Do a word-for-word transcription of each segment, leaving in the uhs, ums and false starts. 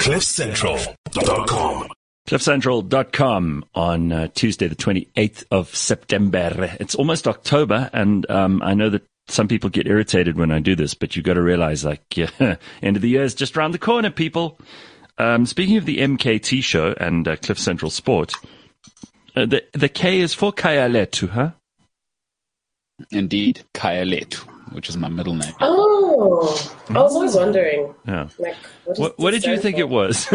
cliff central dot com. cliff central dot com on uh, Tuesday, the twenty-eighth of September. It's almost October, and um, I know that some people get irritated when I do this, but you've got to realize, like, yeah, end of the year is just around the corner, people. Um, speaking of the M K T show and uh, Cliff Central Sport, uh, the the K is for Kaya Letu, huh? Indeed, Kaya Letu, which is my middle name. Oh, I was always wondering. Yeah. Like, what, What, what did you think for? it was?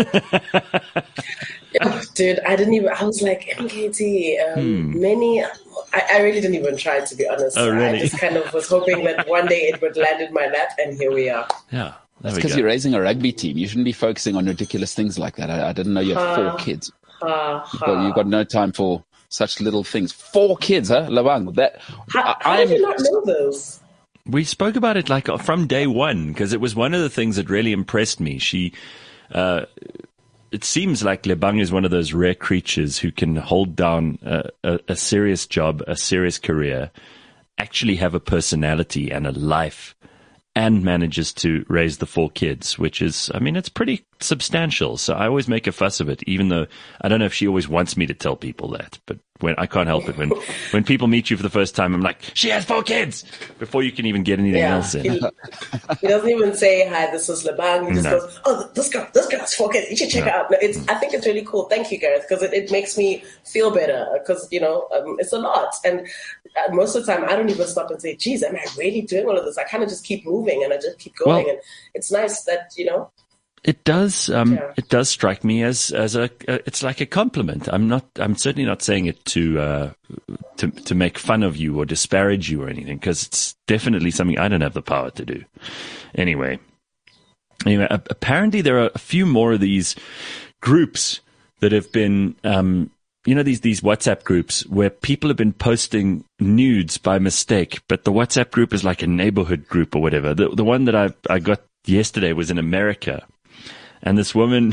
Oh, dude, I didn't even. I was like M K T. Um, Hmm. Many. I, I really didn't even try, to be honest. Oh, really? I just kind of was hoping that one day it would land in my lap, and here we are. Yeah. That's because you're raising a rugby team. You shouldn't be focusing on ridiculous things like that. I, I didn't know you had Ha. four kids. Ha, You've got, you've ha. got no time for such little things. Four kids, huh, Labang? That How, I, how I'm. did you not know this? We spoke about it like from day one because it was one of the things that really impressed me. She, uh, it seems like Lebang is one of those rare creatures who can hold down a, a, a serious job, a serious career, actually have a personality and a life, and manages to raise the four kids, which is, I mean, it's pretty substantial. So I always make a fuss of it, even though I don't know if she always wants me to tell people that, but when I can't help it. When, when people meet you for the first time, I'm like, she has four kids before you can even get anything Yeah, else in. he, he doesn't even say, hi, this is Lebang. He just No. goes, oh, this girl, this girl's four kids. You should check No. her out. No, it's, I think it's really cool. Thank you, Gareth, because it, it makes me feel better because, you know, um, it's a lot. And uh, most of the time, I don't even stop and say, geez, am I really doing all of this? I kind of just keep moving and I just keep going. Well- and it's nice that, you know, It does. Um, Yeah. It does strike me as as a. Uh, it's like a compliment. I'm not. I'm certainly not saying it to uh, to to make fun of you or disparage you or anything, because it's definitely something I don't have the power to do. Anyway, anyway. A- apparently, there are a few more of these groups that have been. Um, you know, these these WhatsApp groups where people have been posting nudes by mistake, but the WhatsApp group is like a neighborhood group or whatever. The the one that I I got yesterday was in America. And this woman,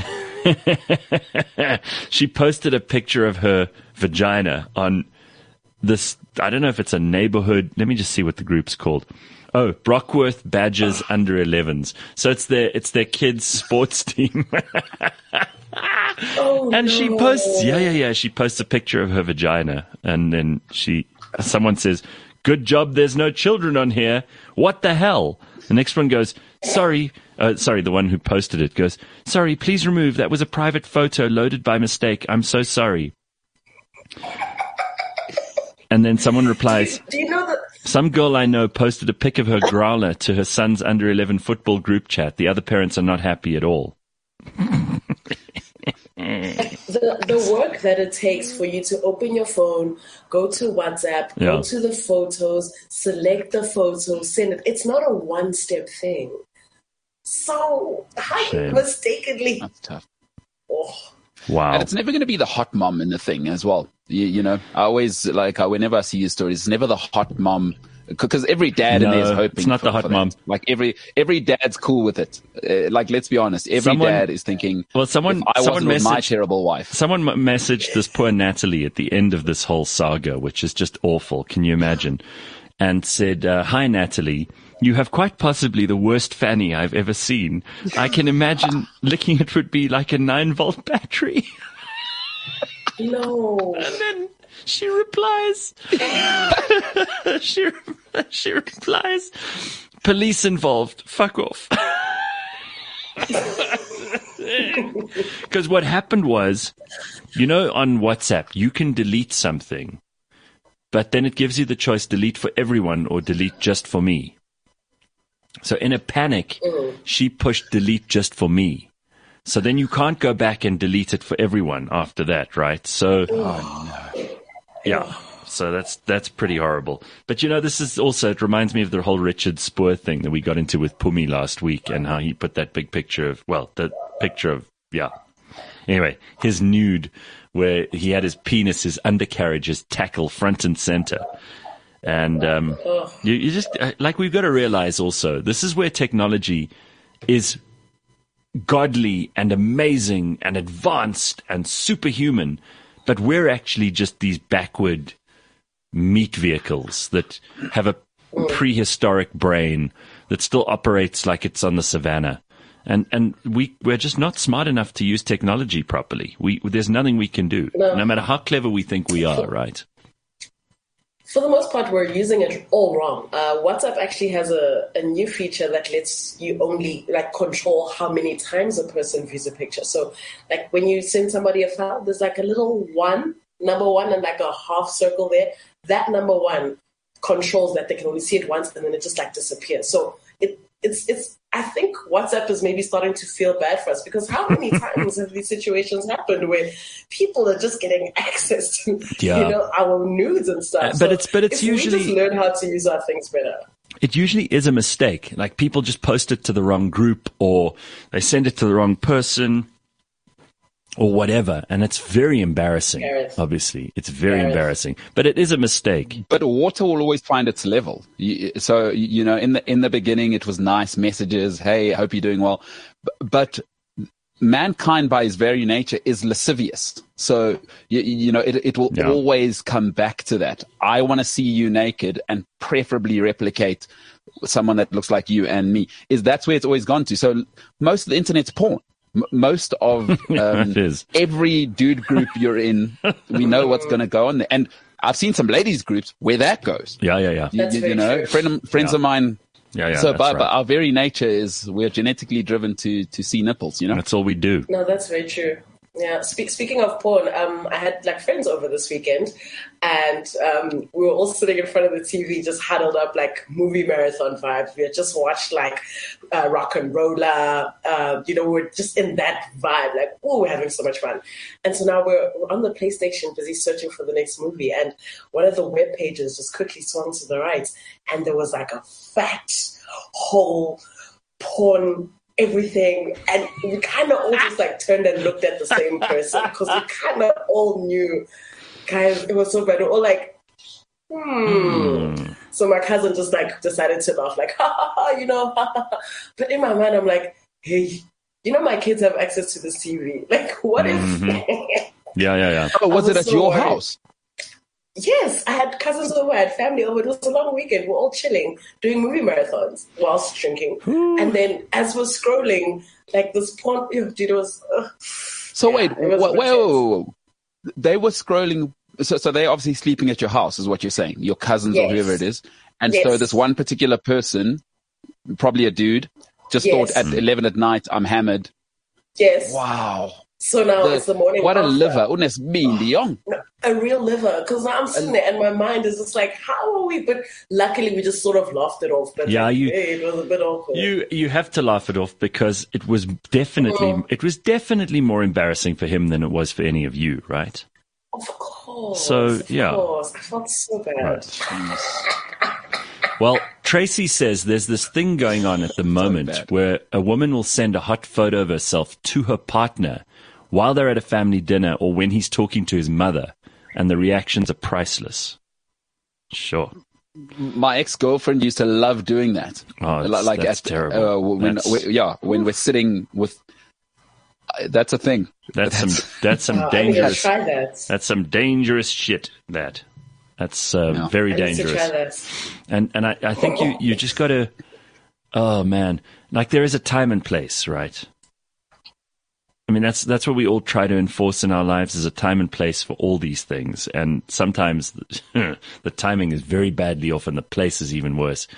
she posted a picture of her vagina on this, I don't know if it's a neighborhood. Let me just see what the group's called. Oh, Brockworth Badgers under elevens. So it's their, it's their kids' sports team. oh, And she no. posts, yeah, yeah, yeah. She posts a picture of her vagina. And then she, someone says, good job there's no children on here. What the hell? The next one goes, sorry, uh, sorry, the one who posted it goes, sorry, please remove. That was a private photo loaded by mistake. I'm so sorry. And then someone replies, Do you know that? some girl I know posted a pic of her growler to her son's under eleven football group chat. The other parents are not happy at all. The, the work that it takes for you to open your phone, go to WhatsApp, Yeah. go to the photos, select the photos, send it. It's not a one-step thing. So how you Shame. mistakenly? That's tough. Oh, Wow. And it's never going to be the hot mom in the thing as well. You, you know, I always, like, I, whenever I see your stories, it's never the hot mom. Because every dad in there is No, hoping it's not for, the hot for that. mom. Like every every dad's cool with it. Uh, like, let's be honest, every Someone- dad is thinking, Well, someone- if I someone wasn't with my messaged- terrible wife. Someone m- messaged this poor Natalie at the end of this whole saga, which is just awful. Can you imagine? And said, uh, hi, Natalie. You have quite possibly the worst fanny I've ever seen. I can imagine licking it would be like a nine volt battery. no. And then she replies, she, she replies, police involved. Fuck off. Because what happened was, you know, on WhatsApp, you can delete something, but then it gives you the choice, delete for everyone or delete just for me. So in a panic, she pushed delete just for me. So then you can't go back and delete it for everyone after that, right? So, yeah. So that's that's pretty horrible. But you know, this is also, it reminds me of the whole Richard Spoor thing that we got into with Pumi last week and how he put that big picture of, well, the picture of, yeah. Anyway, his nude where he had his penis, his undercarriage, his tackle front and center. And um, you, you just, uh, like, we've got to realize also, this is where technology is godly and amazing and advanced and superhuman, but we're actually just these backward meat vehicles that have a prehistoric brain that still operates like it's on the savannah. And and we we're just not smart enough to use technology properly. We there's nothing we can do, no. no matter how clever we think we are. Right? For the most part, we're using it all wrong. Uh, WhatsApp actually has a, a new feature that lets you only like control how many times a person views a picture. So, like when you send somebody a file, there's like a little one, number one, and like a half circle there. That number one controls that they can only see it once, and then it just like disappears. So it it's it's. I think WhatsApp is maybe starting to feel bad for us because how many times have these situations happened where people are just getting access to yeah. you know our nudes and stuff? Uh, but so it's but it's if usually we just learn how to use our things better. It usually is a mistake. Like people just post it to the wrong group or they send it to the wrong person or whatever. And it's very embarrassing, Gareth. obviously. It's very Gareth. embarrassing. But it is a mistake. But water will always find its level. You, so, you know, in the in the beginning, it was nice messages. Hey, I hope you're doing well. But, but mankind, by his very nature, is lascivious. So, you, you know, it, it will Yeah. always come back to that. I want to see you naked and preferably replicate someone that looks like you and me. Is that's where it's always gone to. So most of the internet's porn. M- Most of um, It is. every dude group you're in, we know what's going to go on there. And I've seen some ladies groups where that goes. Yeah, yeah, yeah. You, That's you very know, true. friend of, friends Yeah. of mine. Yeah, yeah. so, that's but, right. but our very nature is we're genetically driven to to see nipples. You know. That's all we do. No, that's very true. Yeah. Spe- speaking of porn, um, I had like friends over this weekend, and um, we were all sitting in front of the T V, just huddled up, like movie marathon vibes. We had just watched like uh, Rock and Roller. Uh, you know, we we're just in that vibe, like, oh, we're having so much fun. And so now we're, we're on the PlayStation, busy searching for the next movie, and one of the web pages just quickly swung to the right, and there was like a fat whole porn. Everything, and we kind of all just like turned and looked at the same person because we kind of all knew, guys, it was so bad. We were all like, hmm. Mm. So my cousin just like decided to laugh, like, ha ha ha, you know, ha ha ha. But in my mind, I'm like, hey, you know, my kids have access to this T V. Like, what Mhm. if? Yeah, yeah, yeah. Oh, was I it was at so your worried. house? Yes, I had cousins over, I had family over. It was a long weekend. We're all chilling, doing movie marathons whilst drinking. And then as we're scrolling, like this porn, ew, dude, it was. Ugh. So Yeah, wait, it was wha- intense. whoa, they were scrolling. So, so they're obviously sleeping at your house, is what you're saying. Your cousins or Yes. whoever it is, and so Yes. this one particular person, probably a dude, just Yes. thought at eleven at night, I'm hammered. Yes. Wow, So now The- it's the morning. what a after. liver! Unes mean young. A real liver. Because now I'm sitting there and my mind is just like, how are we? But luckily we just sort of laughed it off. But Yeah, like, you- hey, it was a bit awkward. You you have to laugh it off because it was definitely Oh. it was definitely more embarrassing for him than it was for any of you, right? Of course. So, of yeah. course. I felt so bad. Right. Well, Tracy says there's this thing going on at the moment bad. where a woman will send a hot photo of herself to her partner while they're at a family dinner or when he's talking to his mother, and the reactions are priceless. Sure. My ex-girlfriend used to love doing that. Oh, Li- that's, like that's at, terrible. Uh, when, that's, we, yeah, when we're sitting with. Uh, that's a thing. that's some that's some Wow, I need to dangerous try that. that's some dangerous shit. That that's uh, Yeah. very I need to try dangerous. that. And and I, I think you, you just got to, oh man, like there is a time and place, right? I mean, that's that's what we all try to enforce in our lives, is a time and place for all these things. And sometimes the, the timing is very badly off and the place is even worse.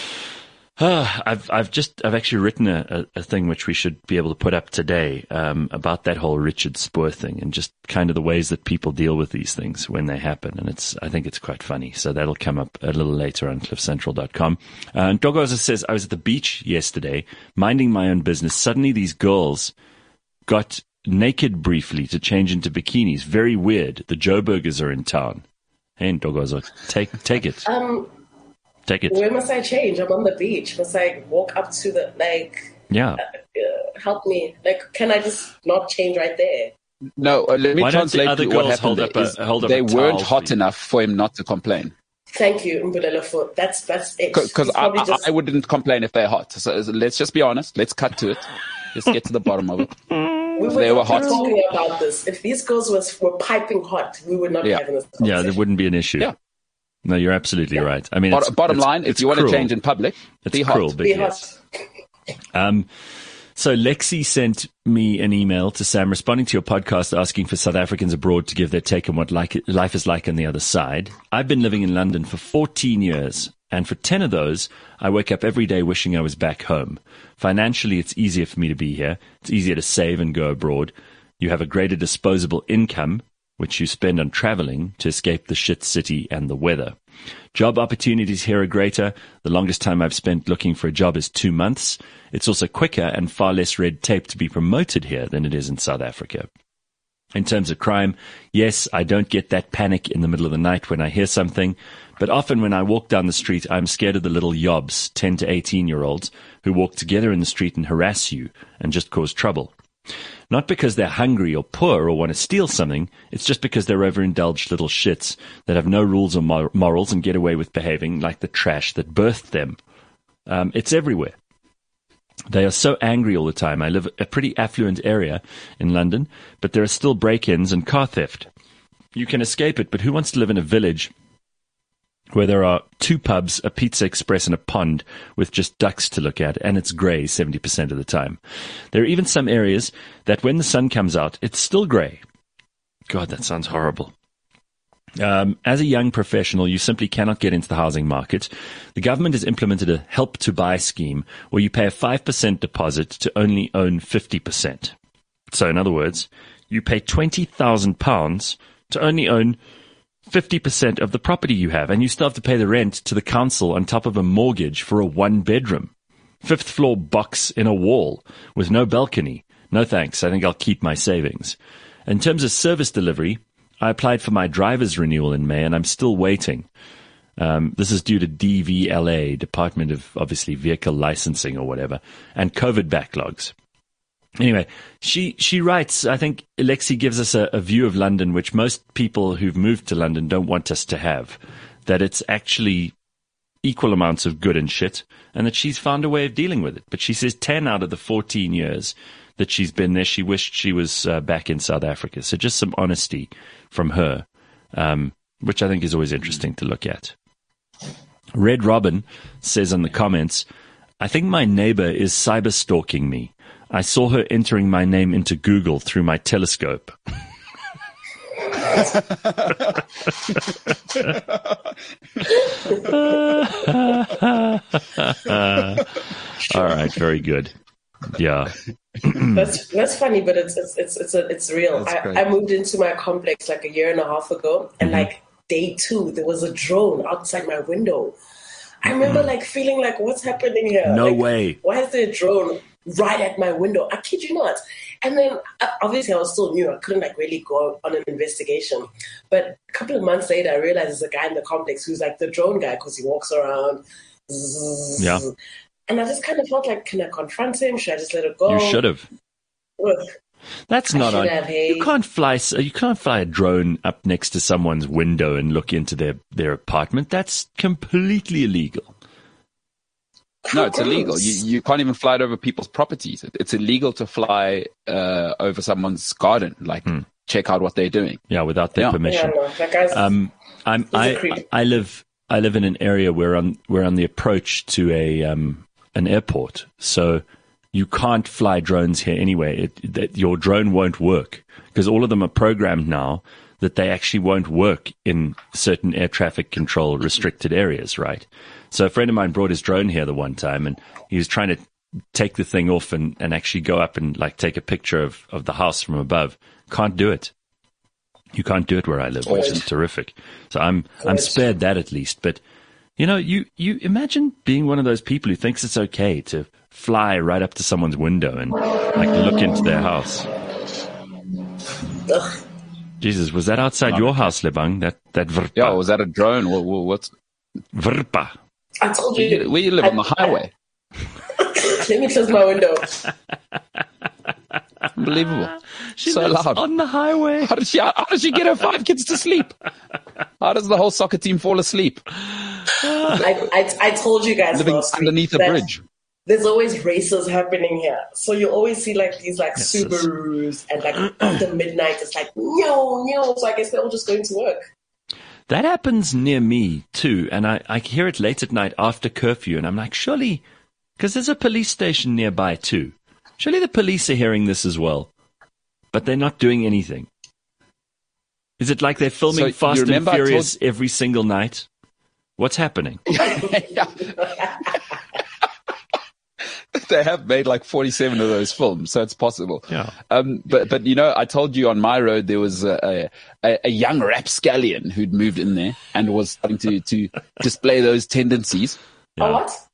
Ah, I've I've just I've actually written a, a, a thing which we should be able to put up today um, about that whole Richard Spoor thing and just kind of the ways that people deal with these things when they happen, and it's I think it's quite funny. So that'll come up a little later on cliff central dot com. Uh, and Dogoza says, I was at the beach yesterday minding my own business. Suddenly these girls got naked briefly to change into bikinis. Very weird. The Joburgers are in town. Hey, Dogoza, take take it, Um, take it. where must I change? I'm on the beach. Must I walk up to the, like, Yeah. uh, help me? Like, can I just not change right there? No, uh, let me Why don't the translate other what girls happened. hold there up a- is hold up they a towel weren't for hot you? enough for him not to complain. Thank you, Mbulelo, for that's that's it. Because He's I, probably I, just- I wouldn't complain if they're hot. So let's just be honest. Let's cut to it. Let's get to the bottom of it. we they were not hot. talking about this. If these girls was were piping hot, we would not Yeah. be having this Yeah, conversation. there wouldn't be an issue. Yeah. No, you're absolutely right. I mean, it's, Bottom, bottom it's- line, if it's you want cruel. to change in public, it's be cruel, hot. but Be yes. hot. Um, So Lexi sent me an email to Sam responding to your podcast asking for South Africans abroad to give their take on what like, life is like on the other side. I've been living in London for fourteen years, and for ten of those, I wake up every day wishing I was back home. Financially, it's easier for me to be here. It's easier to save and go abroad. You have a greater disposable income, which you spend on traveling to escape the shit city and the weather. Job opportunities here are greater. The longest time I've spent looking for a job is two months. It's also quicker and far less red tape to be promoted here than it is in South Africa. In terms of crime, yes, I don't get that panic in the middle of the night when I hear something, but often when I walk down the street, I'm scared of the little yobs, ten to eighteen-year-olds, who walk together in the street and harass you and just cause trouble. Not because they're hungry or poor or want to steal something, it's just because they're overindulged little shits that have no rules or mor- morals and get away with behaving like the trash that birthed them. Um, it's everywhere. They are so angry all the time. I live a pretty affluent area in London, but there are still break-ins and car theft. You can escape it, but who wants to live in a village where there are two pubs, a Pizza Express, and a pond with just ducks to look at, and it's grey seventy percent of the time. There are even some areas that when the sun comes out, it's still grey. God, that sounds horrible. Um, as a young professional, you simply cannot get into the housing market. The government has implemented a Help to Buy scheme where you pay a five percent deposit to only own fifty percent. So in other words, you pay twenty thousand pounds to only own fifty percent of the property you have, and you still have to pay the rent to the council on top of a mortgage for a one-bedroom. Fifth floor box in a wall with no balcony. No thanks, I think I'll keep my savings. In terms of service delivery, I applied for my driver's renewal in May, and I'm still waiting. Um, this is due to D V L A, Department of, obviously, Vehicle Licensing or whatever, and COVID backlogs. Anyway, she she writes, I think Lexi gives us a, a view of London which most people who've moved to London don't want us to have, that it's actually equal amounts of good and shit, and that she's found a way of dealing with it. But she says ten out of the fourteen years that she's been there, she wished she was uh, back in South Africa. So just some honesty from her, um, which I think is always interesting to look at. Red Robin says in the comments, I think my neighbor is cyber stalking me. I saw her entering my name into Google through my telescope. All right, very good. Yeah. that's that's funny, but it's it's it's it's, a, it's real. I, I moved into my complex like a year and a half ago, and mm-hmm. like day two, there was a drone outside my window. I remember like feeling like, what's happening here? No like, way. Why is there a drone right at my window? I kid you not. And then obviously I was still new. I couldn't like really go on an investigation. But a couple of months later, I realized there's a guy in the complex who's like the drone guy because he walks around. Zzz, yeah. And I just kind of felt like, can I confront him? Should I just let it go? You should have. Ugh. That's I not on. Have, hey. You can't fly. You can't fly a drone up next to someone's window and look into their, their apartment. That's completely illegal. No, it's illegal. You you can't even fly it over people's properties. It's illegal to fly uh, over someone's garden. Like, hmm. check out what they're doing. Yeah, without their yeah. permission. Yeah, no, that guy's, um, I'm I I live I live in an area where on we're on the approach to a um an airport, so you can't fly drones here anyway. It, that your drone won't work because all of them are programmed now that they actually won't work in certain air traffic control restricted areas, right? So a friend of mine brought his drone here the one time, and he was trying to take the thing off and, and actually go up and like take a picture of, of the house from above. Can't do it. You can't do it where I live, which is terrific. So I'm I'm spared that at least. But you know, you, you imagine being one of those people who thinks it's okay to fly right up to someone's window and like look into their house. Ugh. Jesus, was that outside no. your house, Lebang? That that vrpa? Yeah, was that a drone? What, what's vrpa? I told you. Where you live I, on the highway? I, let me close my window. Unbelievable. She so lives loud. On the highway. How does she? How does she get her five kids to sleep? How does the whole soccer team fall asleep? I, I, I told you guys living last underneath week a bridge. There's always races happening here, so you always see like these like yes, Subarus, and like after midnight it's like no, no. So I guess they're all just going to work. That happens near me too, and I, I hear it late at night after curfew, and I'm like, surely, because there's a police station nearby too. Surely the police are hearing this as well, but they're not doing anything. Is it like they're filming So, Fast you and remember I told- Furious every single night? What's happening? They have made like forty-seven of those films, so it's possible. Yeah. Um, but but you know, I told you on my road there was a a, a young rapscallion who'd moved in there and was starting to to display those tendencies. Oh, what?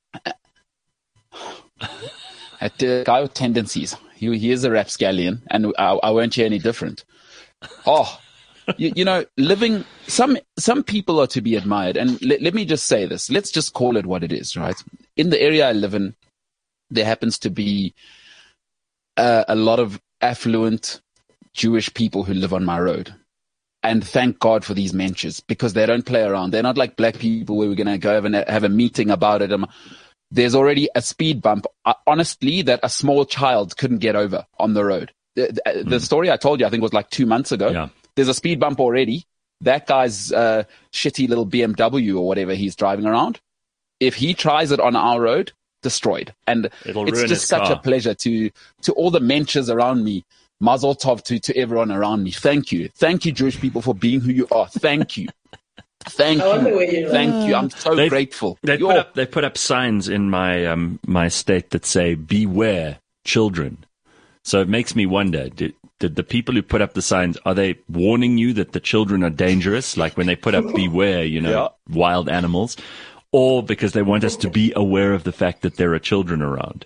A t- guy with tendencies. He he is a rapscallion, and I, I won't hear any different. Oh. You, you know, living, some, some people are to be admired. And let, let me just say this. Let's just call it what it is, right? In the area I live in, there happens to be uh, a lot of affluent Jewish people who live on my road. And thank God for these menschers, because they don't play around. They're not like black people where we're going to go have, an, have a meeting about it. Um, there's already a speed bump, uh, honestly, that a small child couldn't get over on the road. The, the, the story I told you, I think, was like two months ago. Yeah. There's a speed bump already. That guy's uh, shitty little B M W or whatever he's driving around, if he tries it on our road, destroyed. And It'll it's ruin just his such car. a pleasure to to all the menschers around me. Mazel tov to, to everyone around me. Thank you. Thank you, Jewish people, for being who you are. Thank you. Thank I wonder where you. you Thank you. I'm so They've- grateful. They You're- put up they put up signs in my um my state that say "Beware, children." So it makes me wonder: did, did the people who put up the signs, are they warning you that the children are dangerous? Like when they put up "Beware," you know, Yeah. wild animals, or because they want us to be aware of the fact that there are children around?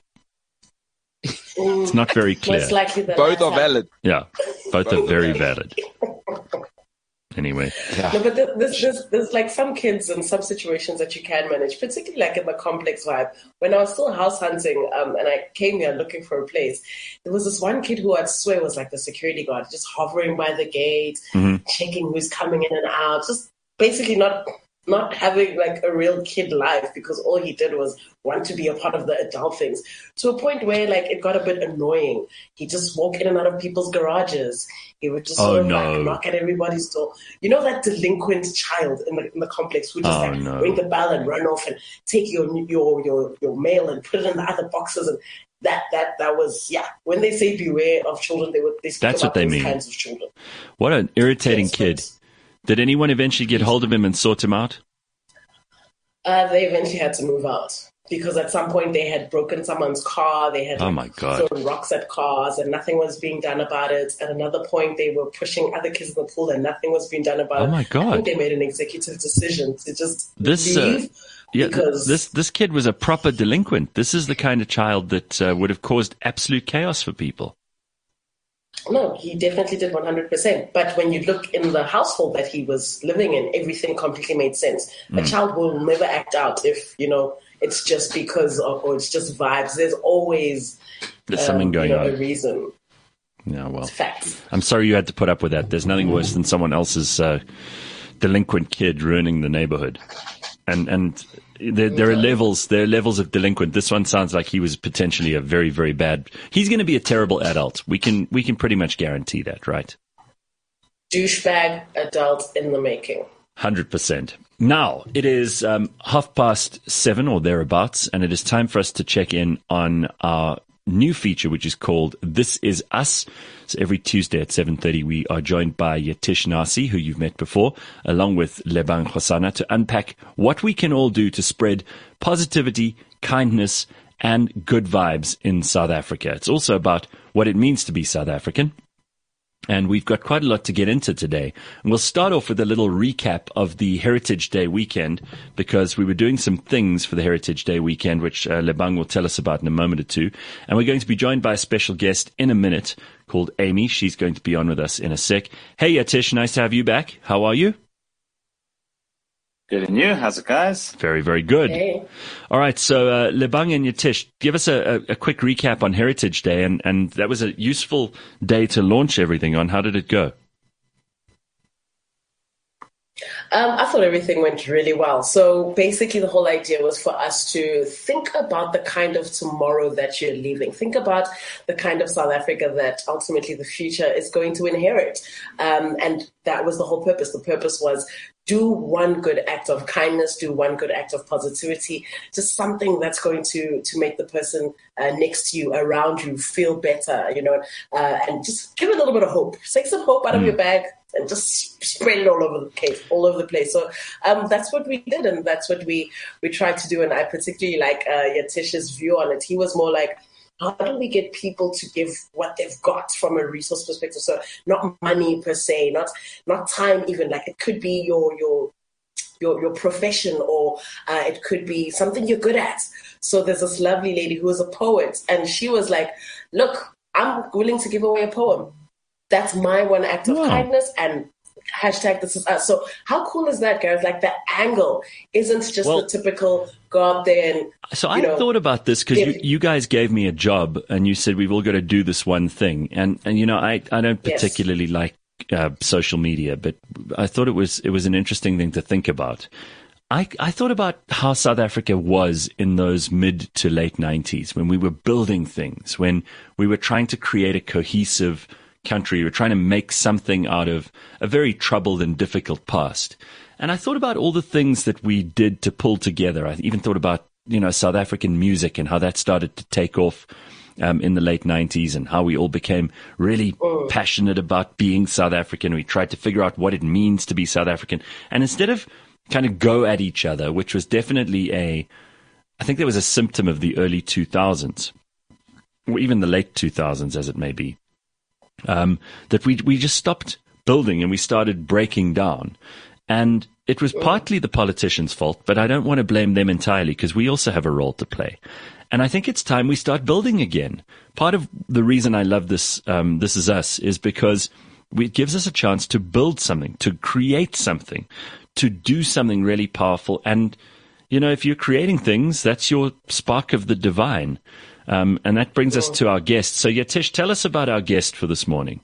It's not very clear. Most likely the Both are latter. valid. Yeah, both are very valid. Anyway, No, but there- there's, there's, there's like some kids and some situations that you can manage, particularly like in the complex vibe. When I was still house hunting um, and I came here looking for a place, there was this one kid who I'd swear was like the security guard, just hovering by the gate, Mhm. checking who's coming in and out, just basically not not having like a real kid life, because all he did was want to be a part of the adult things, to a point where like it got a bit annoying. He just walk in and out of people's garages. He would just Oh, sort of no. like knock at everybody's door. You know that delinquent child in the in the complex who just Oh, like no. ring the bell and run off and take your your your your mail and put it in the other boxes, and that that that was yeah. When they say beware of children, they would they speak That's about what they those mean. kinds of children. what an irritating Yes, kid. but- Did anyone eventually get hold of him and sort him out? Uh, they eventually had to move out because at some point they had broken someone's car. They had Oh, like, my God. thrown rocks at cars and nothing was being done about it. At another point, they were pushing other kids in the pool and nothing was being done about Oh, it. my I God. think they made an executive decision to just This, uh, leave Yeah, because this this kid was a proper delinquent. This is the kind of child that uh, would have caused absolute chaos for people. no, he definitely did one hundred percent. But when you look in the household that he was living in, everything completely made sense. A Mm. child will never act out if, you know, it's just because of, or it's just vibes. There's always There's um, something going you know, a on. reason. Yeah, well, It's facts. I'm sorry you had to put up with that. There's nothing worse than someone else's uh, delinquent kid ruining the neighborhood. And and there, there are levels. There are levels of delinquent. This one sounds like he was potentially a very very bad. He's going to be a terrible adult. We can we can pretty much guarantee that, right? Douchebag adult in the making. Hundred percent. Now it is um, half past seven or thereabouts, and it is time for us to check in on our new feature, which is called "This Is Us." So every Tuesday at seven thirty, we are joined by Yatish Nasi, who you've met before, along with Lebang Khosana, to unpack what we can all do to spread positivity, kindness, and good vibes in South Africa. It's also about what it means to be South African. And we've got quite a lot to get into today. And we'll start off with a little recap of the Heritage Day weekend, because we were doing some things for the Heritage Day weekend, which uh, Lebang will tell us about in a moment or two. And we're going to be joined by a special guest in a minute called Amy. She's going to be on with us in a sec. Hey, Yatish, nice to have you back. How are you? Good and you? How's it, guys? Very, very good. Hey. All right, so uh, Lebang and Yatish, give us a, a, a quick recap on Heritage Day, and, and that was a useful day to launch everything on. How did it go? Um, I thought everything went really well. So basically, the whole idea was for us to think about the kind of tomorrow that you're leaving. Think about the kind of South Africa that ultimately the future is going to inherit. Um, and that was the whole purpose. The purpose was do one good act of kindness, do one good act of positivity, just something that's going to, to make the person uh, next to you, around you, feel better, you know, uh, and just give a little bit of hope. Take some hope out mm. of your bag and just spread it all over the place, all over the place. So um, that's what we did, and that's what we, we tried to do. And I particularly like uh, Yatish's view on it. He was more like, how do we get people to give what they've got from a resource perspective? So not money per se, not not time even. Like it could be your your your your profession, or uh, it could be something you're good at. So there's this lovely lady who is a poet, and she was like, "Look, I'm willing to give away a poem. That's my one act of wow. kindness." And hashtag this is us. So how cool is that, Gareth? Like the angle isn't just well, the typical go out there and so I know, thought about this because you, you guys gave me a job and you said we've all got to do this one thing, and and you know I I don't particularly yes. like uh, social media, but I thought it was it was an interesting thing to think about. I I thought about how South Africa was in those mid to late nineties when we were building things, when we were trying to create a cohesive country. We're trying to make something out of a very troubled and difficult past. And I thought about all the things that we did to pull together. I even thought about, you know, South African music and how that started to take off um, in the late nineties, and how we all became really oh. passionate about being South African. We tried to figure out what it means to be South African. And instead of kind of go at each other, which was definitely a, I think there was a symptom of the early two thousands, or even the late two thousands as it may be. Um, that we we just stopped building and we started breaking down. And it was partly the politicians' fault, but I don't want to blame them entirely because we also have a role to play. And I think it's time we start building again. Part of the reason I love this, um, This Is Us, is because it gives us a chance to build something, to create something, to do something really powerful. And, you know, if you're creating things, that's your spark of the divine. Um, and that brings us to our guest. So, Yatish, tell us about our guest for this morning.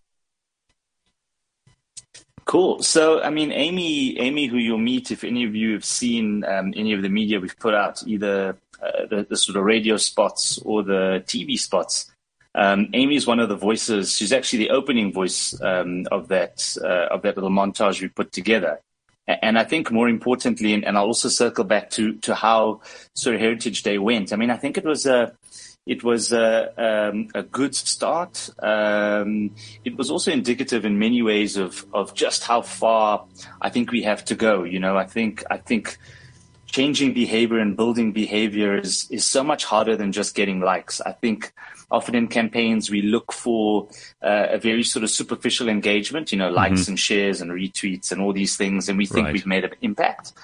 Cool. So, I mean, Amy, Amy, who you'll meet if any of you have seen um, any of the media we've put out, either uh, the, the sort of radio spots or the T V spots. Um, Amy is one of the voices. She's actually the opening voice um, of that uh, of that little montage we put together. And I think more importantly, and, and I'll also circle back to to how sort of Heritage Day went. I mean, I think it was a It was a, um, a good start. Um, it was also indicative in many ways of, of just how far I think we have to go. You know, I think I think changing behavior and building behavior is, is so much harder than just getting likes. I think often in campaigns we look for uh, a very sort of superficial engagement, you know, likes mm-hmm. and shares and retweets and all these things, and we think right. we've made an impact.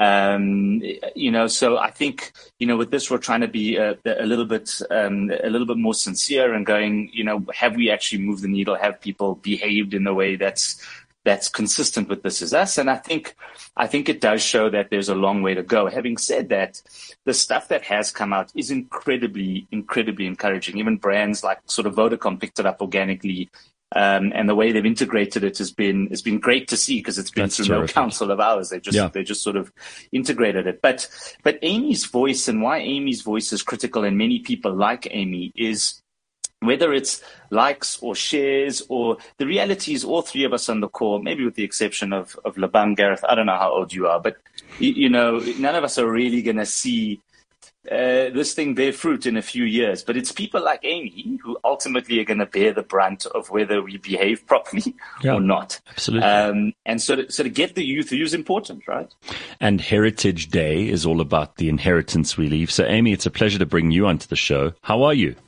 Um, you know, so I think, you know, with this, we're trying to be a, a little bit, um, a little bit more sincere and going, you know, have we actually moved the needle? Have people behaved in a way that's, that's consistent with This Is Us? And I think, I think it does show that there's a long way to go. Having said that, the stuff that has come out is incredibly, incredibly encouraging. Even brands like sort of Vodacom picked it up organically. Um, and the way they've integrated it has been has been great to see, because it's been That's through terrific. No counsel of ours. They just yeah. they just sort of integrated it. But but Amy's voice, and why Amy's voice is critical, and many people like Amy, is whether it's likes or shares, or the reality is all three of us on the call, maybe with the exception of of Labam, Gareth. I don't know how old you are, but you, you know, none of us are really going to see Uh, this thing bear fruit in a few years. But it's people like Amy who ultimately are going to bear the brunt of whether we behave properly yeah, or not. Absolutely. Um, and so to, so to get the youth who is important, right? And Heritage Day is all about the inheritance we leave. So, Amy, it's a pleasure to bring you onto the show. How are you?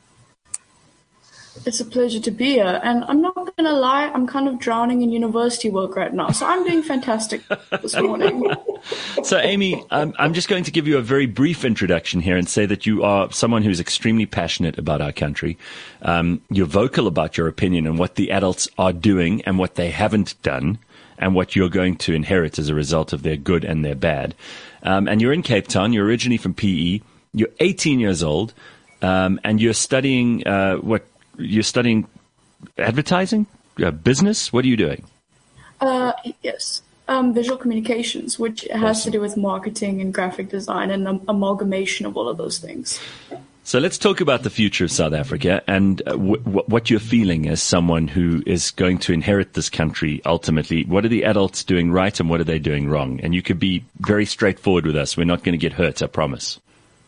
It's a pleasure to be here. And I'm not going to lie, I'm kind of drowning in university work right now. So I'm doing fantastic this morning. So, Amy, um, I'm just going to give you a very brief introduction here and say that you are someone who's extremely passionate about our country. Um, you're vocal about your opinion on what the adults are doing and what they haven't done, and what you're going to inherit as a result of their good and their bad. Um, and you're in Cape Town. You're originally from P E. You're eighteen years old, um, and you're studying uh, what? You're studying advertising, uh, business. What are you doing? Uh, yes. um, visual communications, which has to do with marketing and graphic design and an amalgamation of all of those things. So let's talk about the future of South Africa and uh, w- w- what you're feeling as someone who is going to inherit this country ultimately. What are the adults doing right and what are they doing wrong? And you could be very straightforward with us. We're not going to get hurt, I promise.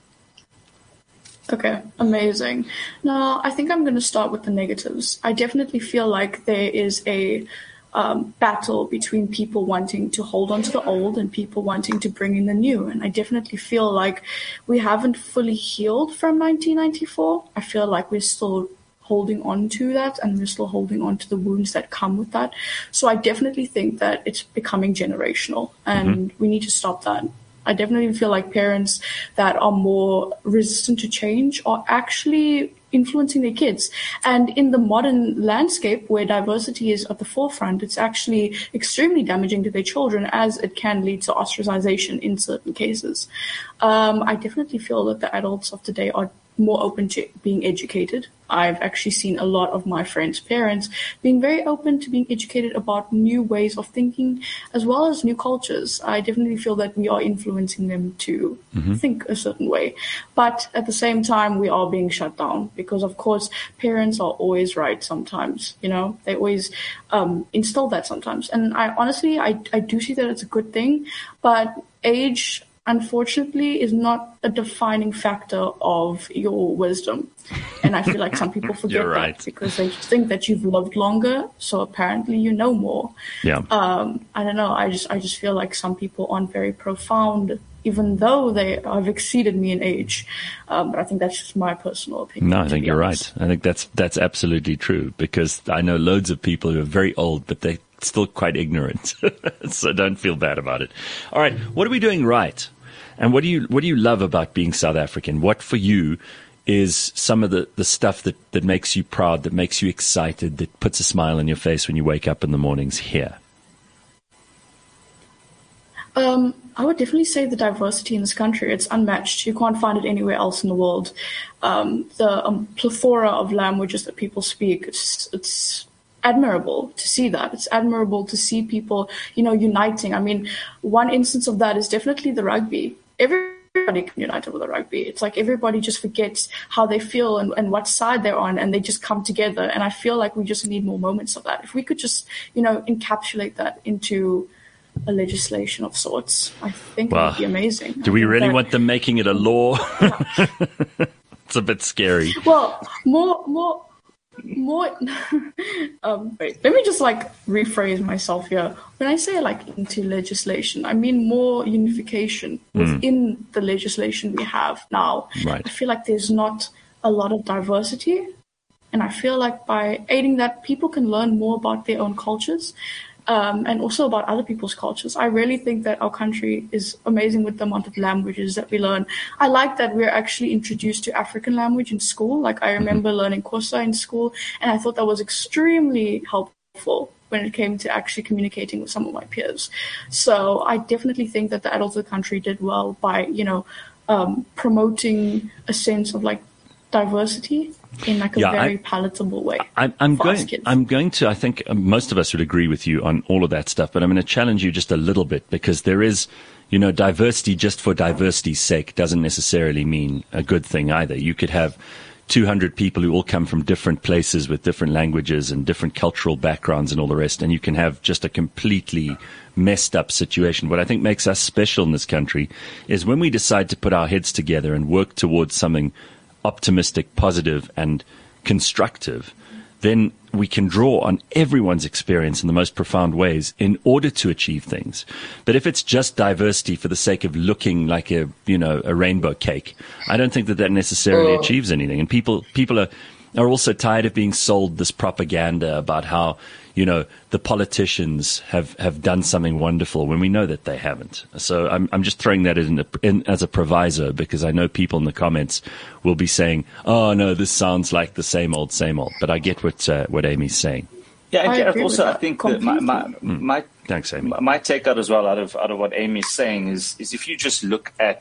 Okay, amazing. Now, I think I'm going to start with the negatives. I definitely feel like there is a Um, battle between people wanting to hold on to the old and people wanting to bring in the new. And I definitely feel like we haven't fully healed from nineteen ninety-four. I feel like we're still holding on to that and we're still holding on to the wounds that come with that. So I definitely think that it's becoming generational and mm-hmm. we need to stop that. I definitely feel like parents that are more resistant to change are actually influencing their kids. And in the modern landscape where diversity is at the forefront, it's actually extremely damaging to their children as it can lead to ostracization in certain cases. Um, I definitely feel that the adults of today are more open to being educated. I've actually seen a lot of my friends' parents being very open to being educated about new ways of thinking as well as new cultures. I definitely feel that we are influencing them to mm-hmm. think a certain way. But at the same time, we are being shut down because, of course, parents are always right sometimes. You know, they always um, instill that sometimes. And I honestly, I, I do see that it's a good thing. But age, unfortunately, is not a defining factor of your wisdom. And I feel like some people forget right. that because they think that you've lived longer, so apparently you know more. Yeah. Um, I don't know. I just I just feel like some people aren't very profound, even though they have exceeded me in age. Um, but I think that's just my personal opinion. No, I think you're honest. right. I think that's that's absolutely true because I know loads of people who are very old, but they still quite ignorant. So don't feel bad about it. All right. What are we doing right? And what do you what do you love about being South African? What for you is some of the, the stuff that, that makes you proud, that makes you excited, that puts a smile on your face when you wake up in the mornings here? Um, I would definitely say the diversity in this country. It's unmatched. You can't find it anywhere else in the world. Um, the um, plethora of languages that people speak, it's it's admirable to see that. It's admirable to see people, you know, uniting. I mean, one instance of that is definitely the rugby. Everybody can unite over the rugby. It's like everybody just forgets how they feel and, and what side they're on, and they just come together. And I feel like we just need more moments of that. If we could just, you know, encapsulate that into a legislation of sorts, I think well, it would be amazing. Do we really that, want them making it a law? Yeah. It's a bit scary. Well, more, more, more. um, wait, let me just like rephrase myself here. When I say like into legislation, I mean more unification within mm. the legislation we have now. Right. I feel like there's not a lot of diversity, and I feel like by aiding that, people can learn more about their own cultures. Um, and also about other people's cultures. I really think that our country is amazing with the amount of languages that we learn. I like that we're actually introduced to African language in school. Like I remember mm-hmm. learning Xhosa in school, and I thought that was extremely helpful when it came to actually communicating with some of my peers. So I definitely think that the adults of the country did well by, you know, um, promoting a sense of like diversity in like a yeah, very I, palatable way. I, I'm going. I'm going to. I think most of us would agree with you on all of that stuff. But I'm going to challenge you just a little bit because there is, you know, diversity just for diversity's sake doesn't necessarily mean a good thing either. You could have two hundred people who all come from different places with different languages and different cultural backgrounds and all the rest, and you can have just a completely messed up situation. What I think makes us special in this country is when we decide to put our heads together and work towards something optimistic, positive, and constructive, then we can draw on everyone's experience in the most profound ways in order to achieve things. But if it's just diversity for the sake of looking like a, you know, a rainbow cake, I don't think that that necessarily oh. achieves anything. And people, people are, are also tired of being sold this propaganda about how, you know, the politicians have, have done something wonderful when we know that they haven't. So I'm I'm just throwing that in, a, in as a proviso because I know people in the comments will be saying, "Oh no, this sounds like the same old, same old." But I get what uh, what Amy's saying. Yeah, and Gareth, also I think that my my, mm. my thanks, Amy. My take out as well out of out of what Amy's saying is is if you just look at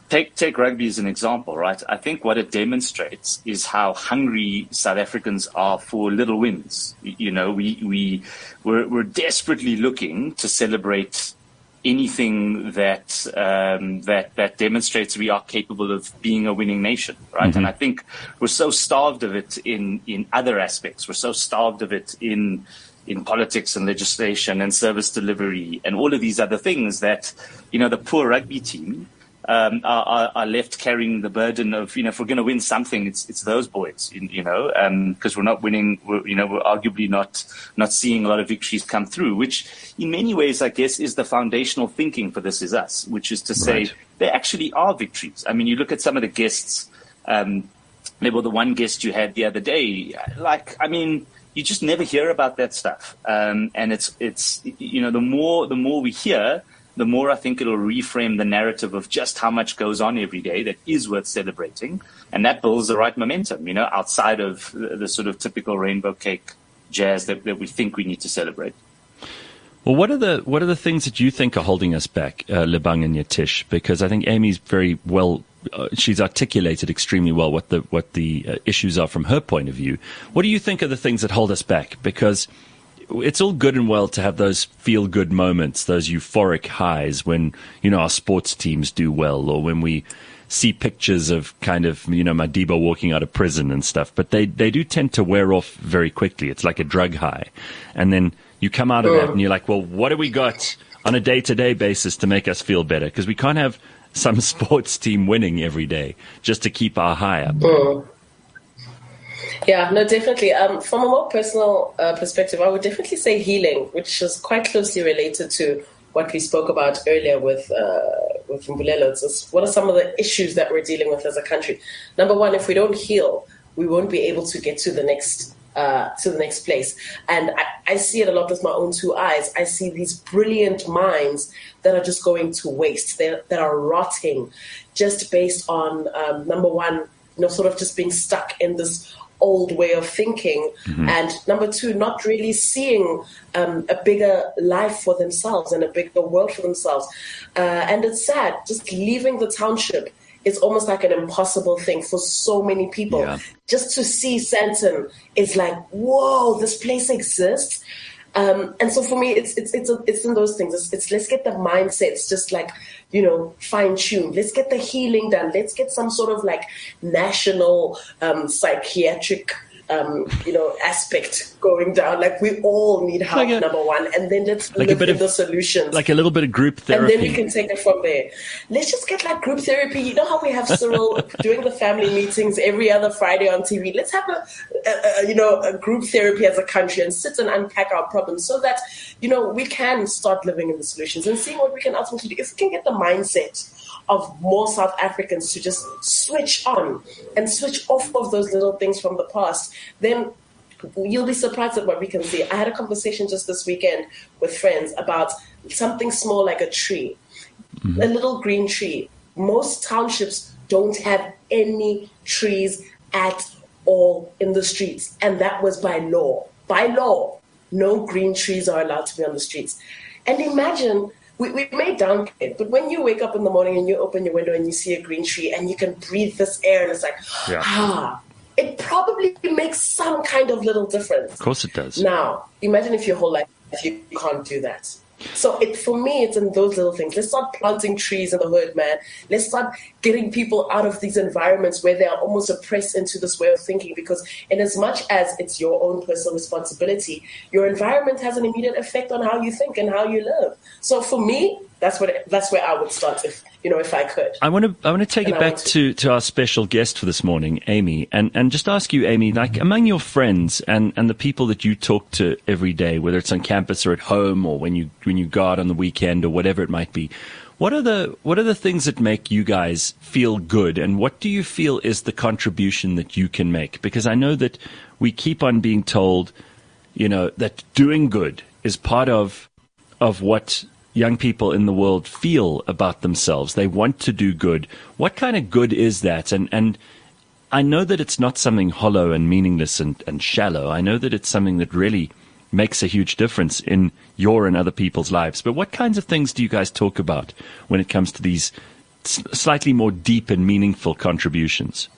take take rugby as an example, right? I think what it demonstrates is how hungry South Africans are for little wins. You know, we we we're, we're desperately looking to celebrate anything that um, that that demonstrates we are capable of being a winning nation, right? Mm-hmm. And I think we're so starved of it in in other aspects. We're so starved of it in in politics and legislation and service delivery and all of these other things that, you know, the poor rugby team um, are, are, are left carrying the burden of, you know, if we're going to win something, it's it's those boys, you, you know, because um, we're not winning, we're, you know, we're arguably not not seeing a lot of victories come through, which in many ways, I guess, is the foundational thinking for This Is Us, which is to say right. there actually are victories. I mean, you look at some of the guests, um, maybe the one guest you had the other day, like, I mean, you just never hear about that stuff. Um, and it's, it's, you know, the more, the more we hear, the more I think it'll reframe the narrative of just how much goes on every day that is worth celebrating. And that builds the right momentum, you know, outside of the, the sort of typical rainbow cake jazz that, that we think we need to celebrate. Well, what are the what are the things that you think are holding us back, uh, Lebang and Yatish? Because I think Amy's very well, uh, she's articulated extremely well what the what the uh, issues are from her point of view. What do you think are the things that hold us back? Because it's all good and well to have those feel-good moments, those euphoric highs when, you know, our sports teams do well, or when we see pictures of kind of, you know, Madiba walking out of prison and stuff. But they, they do tend to wear off very quickly. It's like a drug high. And then you come out of that and you're like, well, what do we got on a day-to-day basis to make us feel better? Because we can't have some sports team winning every day just to keep our high up. Mm. Yeah, no, definitely. Um, from a more personal uh, perspective, I would definitely say healing, which is quite closely related to what we spoke about earlier with uh, with Mbulelo. It's what are some of the issues that we're dealing with as a country? Number one, if we don't heal, we won't be able to get to the next Uh, to the next place. And I, I see it a lot with my own two eyes. I see these brilliant minds that are just going to waste, They're, that are rotting just based on, um, number one, you know, sort of just being stuck in this old way of thinking. Mm-hmm. And number two, not really seeing um, a bigger life for themselves and a bigger world for themselves. Uh, and it's sad, just leaving the township. It's almost like an impossible thing for so many people. Yeah. Just to see Sandton is like, whoa, this place exists. Um, and so for me, it's it's it's, a, it's in those things. It's, it's let's get the mindsets just like, you know, fine tuned. Let's get the healing done. Let's get some sort of like national um, psychiatric Um, you know, aspect going down. Like we all need help, like a, number one, and then let's like look at the solutions. Like a little bit of group therapy. And then we can take it from there. Let's just get like group therapy. You know how we have Cyril doing the family meetings every other Friday on T V? Let's have a, a, a, you know, a group therapy as a country and sit and unpack our problems so that, you know, we can start living in the solutions and seeing what we can ultimately do. If we can get the mindset of more South Africans to just switch on and switch off of those little things from the past, then you'll be surprised at what we can see. I had a conversation just this weekend with friends about something small like a tree, mm-hmm. a little green tree. Most townships don't have any trees at all in the streets, and that was by law. By law, no green trees are allowed to be on the streets. And imagine, We, we may downplay it, but when you wake up in the morning and you open your window and you see a green tree and you can breathe this air and it's like, yeah. ah, it probably makes some kind of little difference. Of course it does. Now, imagine if your whole life you can't do that. So it, for me, it's in those little things. Let's start planting trees in the hood, man. Let's start getting people out of these environments where they are almost oppressed into this way of thinking, because in as much as it's your own personal responsibility, your environment has an immediate effect on how you think and how you live. So for me, that's what that's where I would start if you know if I could. I want to I want to take and it back to, to our special guest for this morning, Amy, and, and just ask you, Amy, like among your friends and, and the people that you talk to every day, whether it's on campus or at home or when you when you go out on the weekend or whatever it might be, what are the what are the things that make you guys feel good, and what do you feel is the contribution that you can make? Because I know that we keep on being told, you know, that doing good is part of of what young people in the world feel about themselves. They want to do good. What kind of good is that? And and I know that it's not something hollow and meaningless and, and shallow. I know that it's something that really makes a huge difference in your and other people's lives. But what kinds of things do you guys talk about when it comes to these s- slightly more deep and meaningful contributions?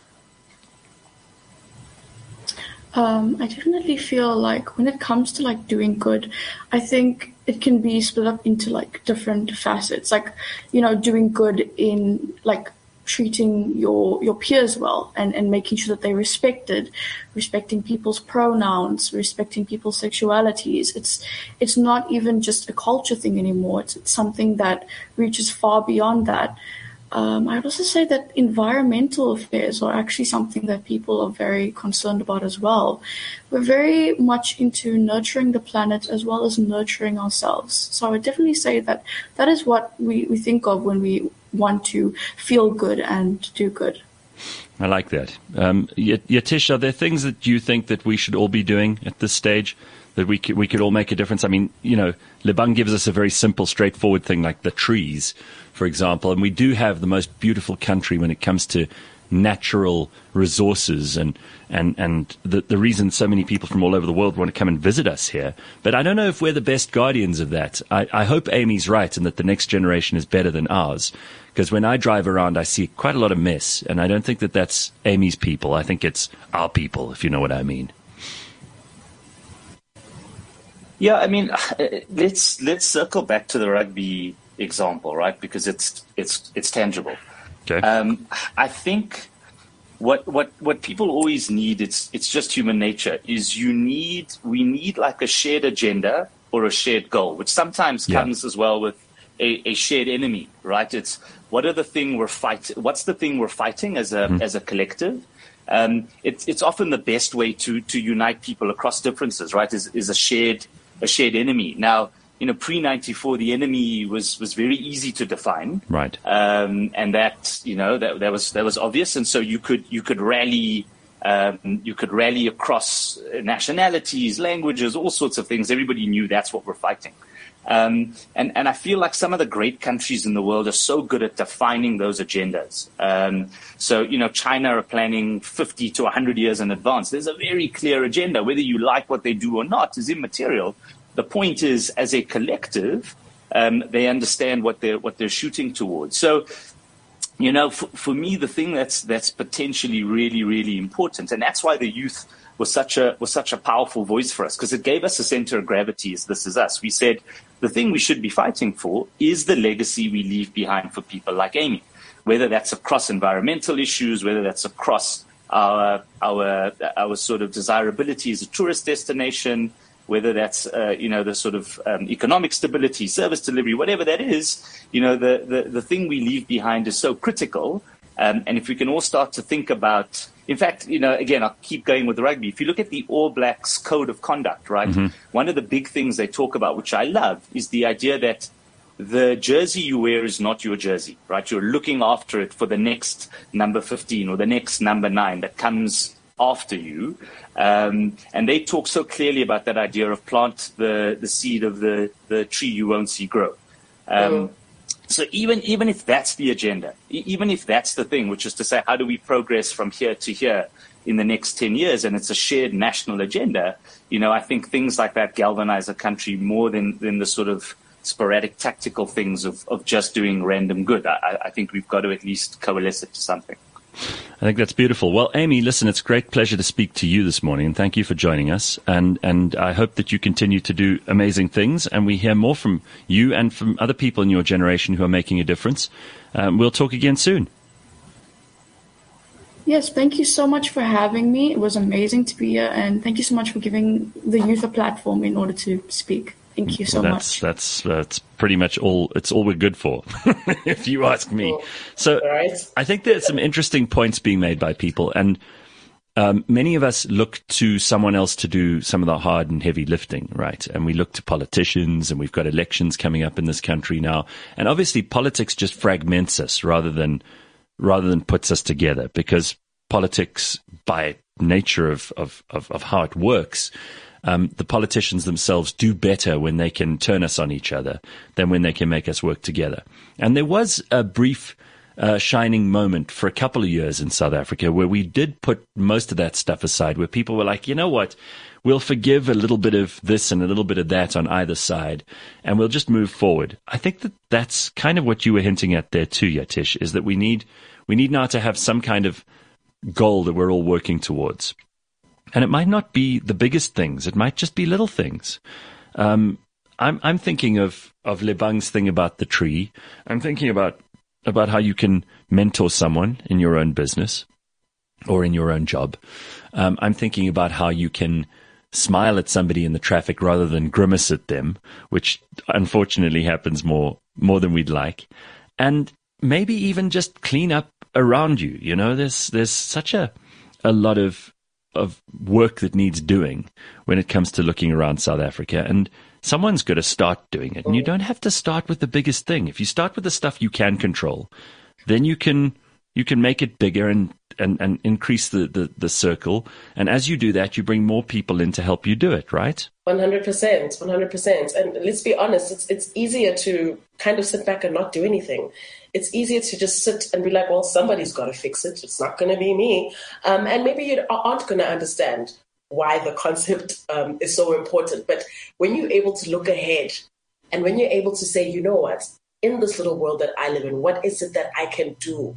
Um, I definitely feel like when it comes to like doing good, I think it can be split up into like different facets. Like, you know, doing good in like treating your your peers well and, and making sure that they're respected, respecting people's pronouns, respecting people's sexualities. It's it's not even just a culture thing anymore. It's, it's something that reaches far beyond that. Um, I would also say that environmental affairs are actually something that people are very concerned about as well. We're very much into nurturing the planet as well as nurturing ourselves. So I would definitely say that that is what we, we think of when we want to feel good and do good. I like that. Um, Yatish, are there things that you think that we should all be doing at this stage that we could, we could all make a difference? I mean, you know, Lebang gives us a very simple, straightforward thing like the trees, for example, and we do have the most beautiful country when it comes to natural resources and and and the the reason so many people from all over the world want to come and visit us here. But I don't know if we're the best guardians of that. I, I hope Amy's right and that the next generation is better than ours, because when I drive around I see quite a lot of mess, and I don't think that that's Amy's people. I think it's our people, if you know what I mean. Yeah, I mean, let's let's circle back to the rugby example, right? Because it's it's it's tangible. Okay. Um, I think what what what people always need, it's it's just human nature, is you need we need like a shared agenda or a shared goal, which sometimes Yeah. comes as well with a, a shared enemy, right? It's what are the thing we're fighting? What's the thing we're fighting as a mm. as a collective? Um, it's it's often the best way to to unite people across differences, right? Is is a shared a shared enemy. Now, you know, pre ninety-four, the enemy was, was very easy to define. Right. Um, and that, you know, that, that was, that was obvious. And so you could, you could rally, um, you could rally across nationalities, languages, all sorts of things. Everybody knew that's what we're fighting. Um, and, and I feel like some of the great countries in the world are so good at defining those agendas. Um, so, you know, China are planning fifty to one hundred years in advance. There's a very clear agenda. Whether you like what they do or not is immaterial. The point is, as a collective, um, they understand what they're, what they're shooting towards. So, you know, for, for me, the thing that's, that's potentially really, really important, and that's why the youth was such a, was such a powerful voice for us, because it gave us a center of gravity as This Is Us. We said, the thing we should be fighting for is the legacy we leave behind for people like Amy, whether that's across environmental issues, whether that's across our, our, our sort of desirability as a tourist destination, whether that's, uh, you know, the sort of um, economic stability, service delivery, whatever that is, you know, the, the, the thing we leave behind is so critical. Um, and if we can all start to think about, in fact, you know, again, I'll keep going with the rugby. If you look at the All Blacks code of conduct, right, mm-hmm. one of the big things they talk about, which I love, is the idea that the jersey you wear is not your jersey, right? You're looking after it for the next number fifteen or the next number nine that comes after you. Um, and they talk so clearly about that idea of plant the, the seed of the, the tree you won't see grow. Um, oh. So even even if that's the agenda, even if that's the thing, which is to say, how do we progress from here to here in the next ten years, and it's a shared national agenda, you know, I think things like that galvanize a country more than, than the sort of sporadic tactical things of, of just doing random good. I, I think we've got to at least coalesce it to something. I think that's beautiful. Well, Amy, listen, it's a great pleasure to speak to you this morning, and thank you for joining us. And, and I hope that you continue to do amazing things, and we hear more from you and from other people in your generation who are making a difference. Um, we'll talk again soon. Yes, thank you so much for having me. It was amazing to be here, and thank you so much for giving the youth a platform in order to speak. Thank you so well, that's, much. That's that's pretty much all. It's all we're good for, if you ask me. So right. I think there's some interesting points being made by people, and um, many of us look to someone else to do some of the hard and heavy lifting, right? And we look to politicians, and we've got elections coming up in this country now, and obviously politics just fragments us rather than rather than puts us together, because politics, by nature of of of, of how it works. Um, the politicians themselves do better when they can turn us on each other than when they can make us work together. And there was a brief uh, shining moment for a couple of years in South Africa where we did put most of that stuff aside, where people were like, you know what, we'll forgive a little bit of this and a little bit of that on either side, and we'll just move forward. I think that that's kind of what you were hinting at there too, Yatish, is that we need we need now to have some kind of goal that we're all working towards. And it might not be the biggest things. It might just be little things. Um, I'm I'm thinking of, of Lebang's thing about the tree. I'm thinking about about how you can mentor someone in your own business or in your own job. Um, I'm thinking about how you can smile at somebody in the traffic rather than grimace at them, which unfortunately happens more more than we'd like. And maybe even just clean up around you. You know, there's there's such a a lot of of work that needs doing when it comes to looking around South Africa, and someone's got to start doing it. And you don't have to start with the biggest thing. If you start with the stuff you can control, then you can you can make it bigger and and, and increase the, the, the circle. And as you do that, you bring more people in to help you do it, right? one hundred percent, one hundred percent. And let's be honest, it's it's easier to kind of sit back and not do anything. It's easier to just sit and be like, well, somebody's got to fix it. It's not going to be me. Um, and maybe you aren't going to understand why the concept um, is so important. But when you're able to look ahead and when you're able to say, you know what, in this little world that I live in, what is it that I can do?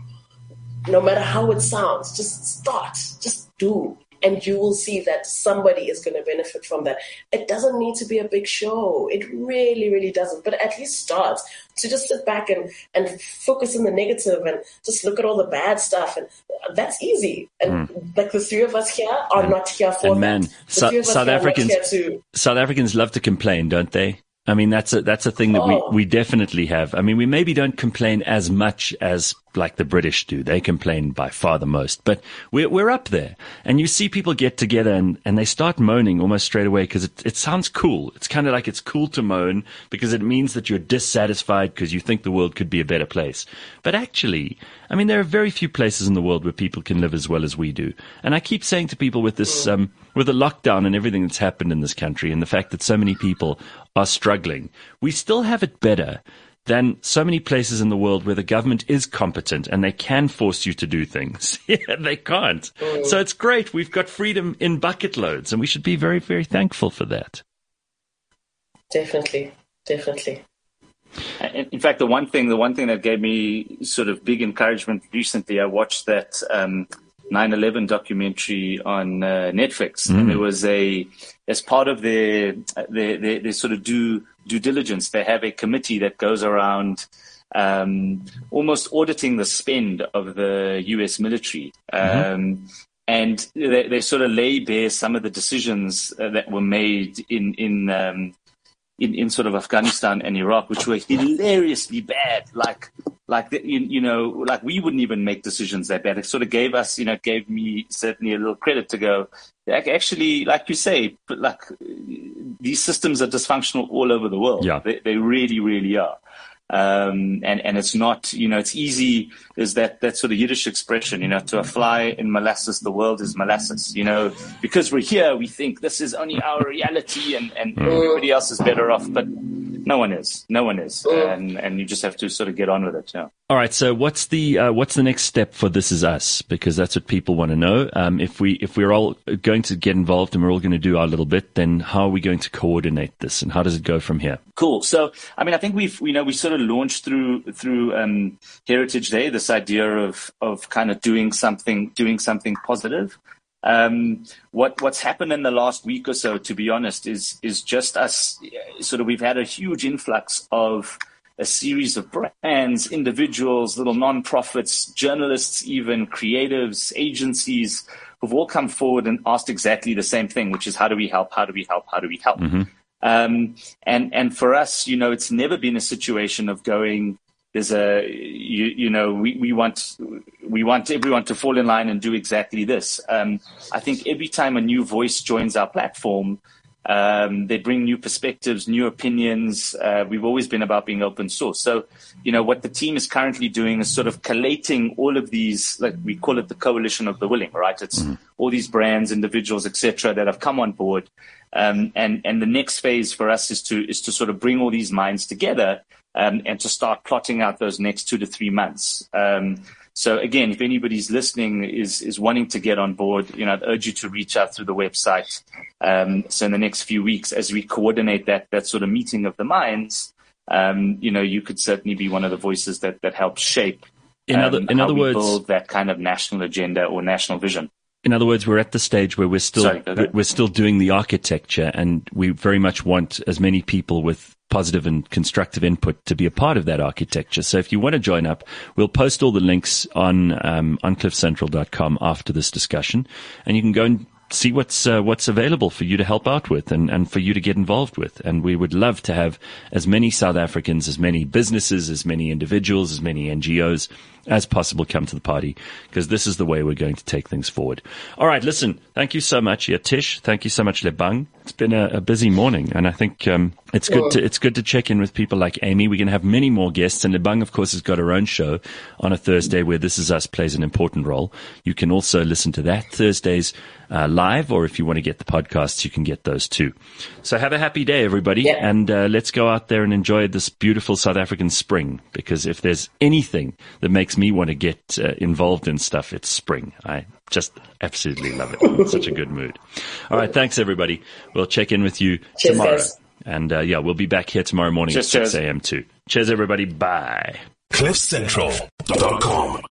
No matter how it sounds, just start, just do. And you will see that somebody is going to benefit from that. It doesn't need to be a big show. It really, really doesn't. But at least start to just sit back and, and focus on the negative and just look at all the bad stuff. And that's easy. And mm. like the three of us here are and, not here for and man, that. The so, three of us South here Africans, are not here to... South Africans love to complain, don't they? I mean, that's a, that's a thing that oh. we, we definitely have. I mean, we maybe don't complain as much as like the British do. They complain by far the most, but we're, we're up there. And you see people get together and, and they start moaning almost straight away because it, it sounds cool. It's kind of like it's cool to moan because it means that you're dissatisfied because you think the world could be a better place. But actually, I mean, there are very few places in the world where people can live as well as we do. And I keep saying to people with this, um, with the lockdown and everything that's happened in this country and the fact that so many people are struggling, we still have it better than so many places in the world where the government is competent and they can force you to do things. Yeah, they can't. Mm. So it's great. We've got freedom in bucket loads, and we should be very, very thankful for that. Definitely. Definitely. In fact, the one thing, the one thing that gave me sort of big encouragement recently, I watched that um, nine eleven documentary on uh, Netflix, mm. and there was a, as part of their, their, their, their sort of due due diligence, they have a committee that goes around um, almost auditing the spend of the U S military. Mm-hmm. Um, and they, they sort of lay bare some of the decisions uh, that were made in, in, um, in, in sort of Afghanistan and Iraq, which were hilariously bad. Like, like, the, you, you know, like we wouldn't even make decisions that bad. It sort of gave us, you know, gave me certainly a little credit to go, actually, like you say, like these systems are dysfunctional all over the world. Yeah. They, they really, really are. Um, and, and it's not, you know, it's easy. There's that, that sort of Yiddish expression, you know, to a fly in molasses, the world is molasses, you know, because we're here, we think this is only our reality and, and mm. everybody else is better off, but no one is, no one is. And, and you just have to sort of get on with it. Yeah. All right. So what's the, uh, what's the next step for This Is Us? Because that's what people want to know. Um, if we, if we're all going to get involved and we're all going to do our little bit, then how are we going to coordinate this and how does it go from here? Cool. So, I mean, I think we've, you know, we sort of launched through, through, um, Heritage Day, this idea of, of kind of doing something, doing something positive. Um, what, what's happened in the last week or so, to be honest, is, is just us sort of, we've had a huge influx of a series of brands, individuals, little non-profits, journalists, even creatives, agencies who've all come forward and asked exactly the same thing, which is how do we help? How do we help? How do we help? Mm-hmm. Um, and, and for us, you know, it's never been a situation of going, there's a, you, you know, we, we want, we want everyone to fall in line and do exactly this. Um, I think every time a new voice joins our platform, um, they bring new perspectives, new opinions. Uh, we've always been about being open source. So, you know, what the team is currently doing is sort of collating all of these, like we call it the coalition of the willing, right? It's mm-hmm. all these brands, individuals, et cetera, that have come on board. Um, and, and the next phase for us is to, is to sort of bring all these minds together, um, and to start plotting out those next two to three months. Um, So again, if anybody's listening is is wanting to get on board, you know, I'd urge you to reach out through the website. Um, so in the next few weeks, as we coordinate that that sort of meeting of the minds, um, you know, you could certainly be one of the voices that that helps shape. In other, um, in how other we words, build that kind of national agenda or national vision. In other words, we're at the stage where we're still Sorry, go ahead. we're still doing the architecture, and we very much want as many people with positive and constructive input to be a part of that architecture. So if you want to join up, we'll post all the links on um, on cliff central dot com after this discussion, and you can go and see what's uh, what's available for you to help out with and, and for you to get involved with. And we would love to have as many South Africans, as many businesses, as many individuals, as many N G Os as possible come to the party, because this is the way we're going to take things forward. All right, listen, thank you so much, yeah, Tish. Thank you so much, Lebang. It's been a, a busy morning, and I think um, it's good to it's good to check in with people like Amy. We're going to have many more guests, and Lebang, of course, has got her own show on a Thursday where This Is Us plays an important role. You can also listen to that Thursdays uh, live, or if you want to get the podcasts, you can get those too. So have a happy day, everybody, yeah. and uh, let's go out there and enjoy this beautiful South African spring, because if there's anything that makes me want to get uh, involved in stuff, it's spring. I just absolutely love it. I'm in such a good mood. All right, thanks, everybody. We'll check in with you Cheers, tomorrow. guys. And, uh, yeah, we'll be back here tomorrow morning Cheers, at six a.m. too. Cheers, everybody. Bye. cliff central dot com